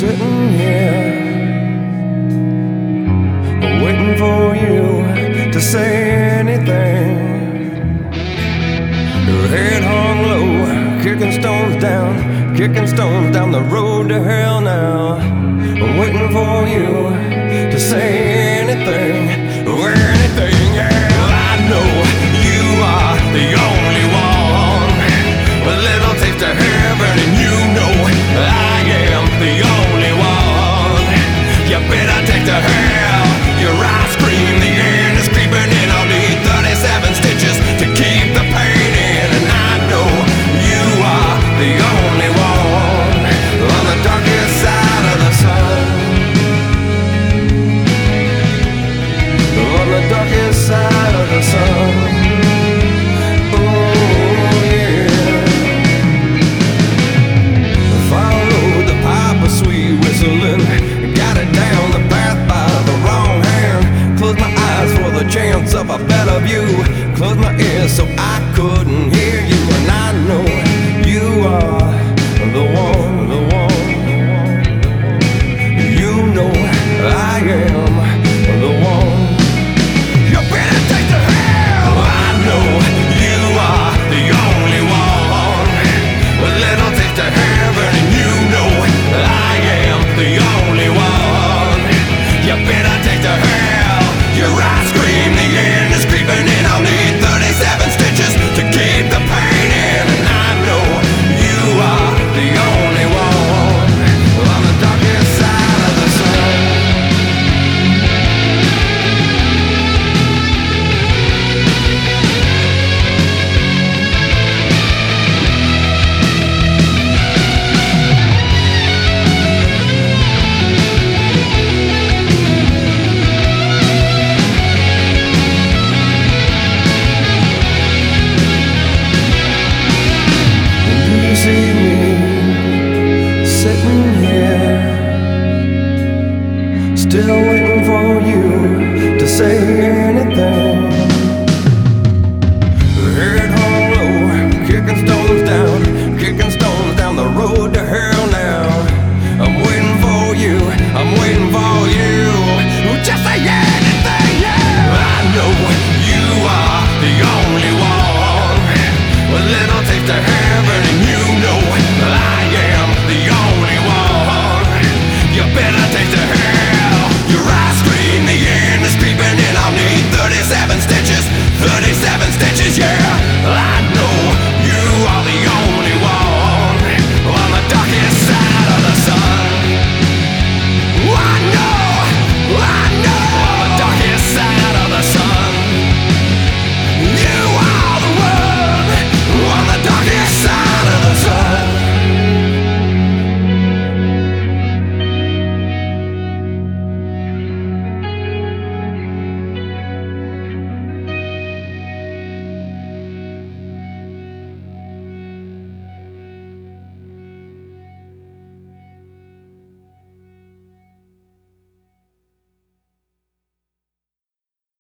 sitting here waiting for you to say anything. Your head hung low, kicking stones down the road to hell now. I'm waiting for you to say anything, or anything, yeah. I know you are the only one with a little taste of heaven, and you know I am the only one. You better take the hell, your eyes scream, the end is creeping in. I'll need 37 stitches to keep the pain in, and I know you are the only one on the darkest side of the sun. On the darkest side of the sun. Oh yeah. Followed the piper sweet whistling, got it down the path by the wrong hand. Closed my eyes for the chance of a better view, closed my ears so I couldn't hear you. And I know you are the one, the one. You know I am the one. You better take the hell. I know you are the only one with a little taste of heaven, and you know I am the only one. You better take the hell. Your eyes scream, the end is creeping in. I'll need 37 stitches to keep the pain in, and I know you are the only one on the darkest side of the sun. You see me sitting here, still waiting for you to say